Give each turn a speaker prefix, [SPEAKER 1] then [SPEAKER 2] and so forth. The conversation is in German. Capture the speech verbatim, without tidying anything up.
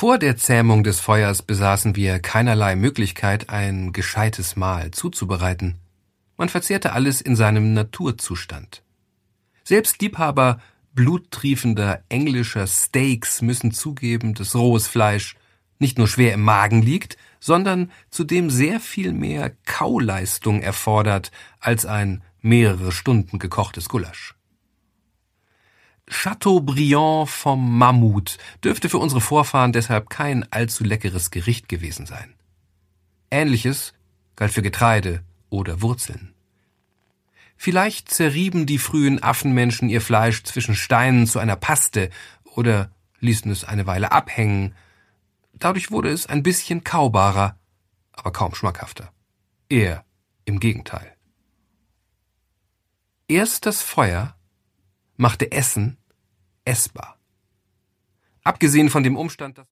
[SPEAKER 1] Vor der Zähmung des Feuers besaßen wir keinerlei Möglichkeit, ein gescheites Mahl zuzubereiten. Man verzehrte alles in seinem Naturzustand. Selbst Liebhaber bluttriefender englischer Steaks müssen zugeben, dass rohes Fleisch nicht nur schwer im Magen liegt, sondern zudem sehr viel mehr Kauleistung erfordert als ein mehrere Stunden gekochtes Gulasch. Chateaubriand vom Mammut dürfte für unsere Vorfahren deshalb kein allzu leckeres Gericht gewesen sein. Ähnliches galt für Getreide oder Wurzeln. Vielleicht zerrieben die frühen Affenmenschen ihr Fleisch zwischen Steinen zu einer Paste oder ließen es eine Weile abhängen. Dadurch wurde es ein bisschen kaubarer, aber kaum schmackhafter. Eher im Gegenteil. Erst das Feuer machte Essen essbar. Abgesehen von dem Umstand, dass